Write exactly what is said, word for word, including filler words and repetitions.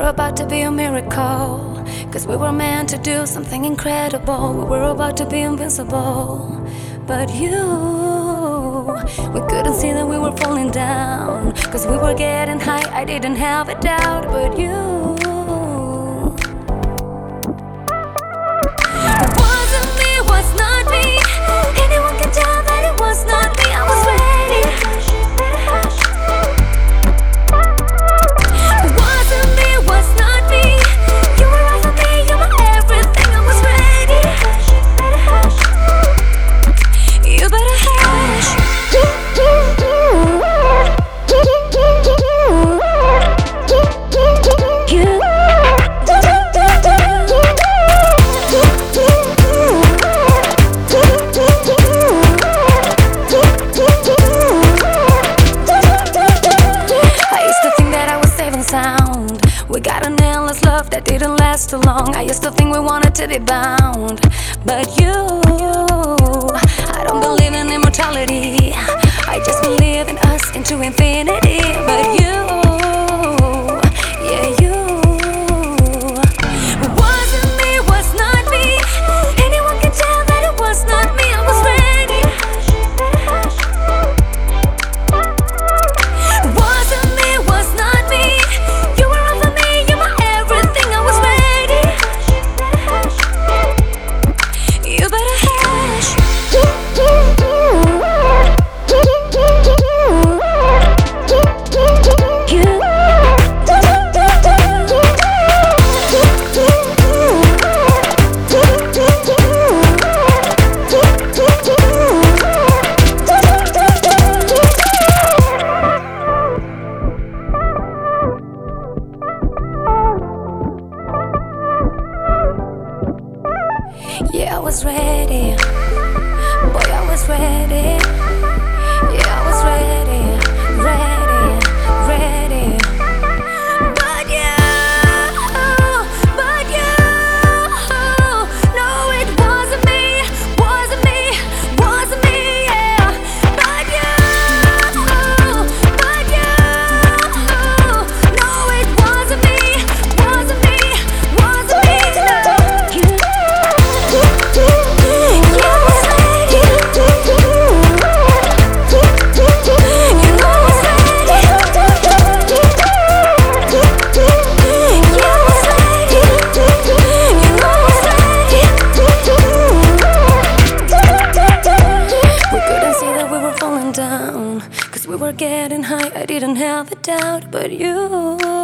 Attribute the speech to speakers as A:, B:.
A: were about to be a miracle, 'cause we were meant to do something incredible. We were about to be invincible. But you, we couldn't see that we were falling down, 'cause we were getting high, I didn't have a doubt. But you, it wasn't me, it was not me. Anyone can tell that it was not me. I was ready. It wasn't me, it was not me. You were all for me, you were everything. I was ready. You better hush. Sound. We got an endless love that didn't last too long. I used to think we wanted to be bound, but you, I don't believe in immortality. I just believe in us into infinity. But you, yeah, you, it wasn't me, it was not me. Anyone can tell that it was not me. I was ready. It wasn't me, it was not me. Yeah, I was ready. Boy, I was ready. Yeah, I was ready. Ready, ready. But yeah, but yeah, no, it wasn't me, wasn't me, wasn't me, yeah. But yeah, but yeah, no, it wasn't me, wasn't me, wasn't me, no. Down, 'cause we were getting high, I didn't have a doubt. But you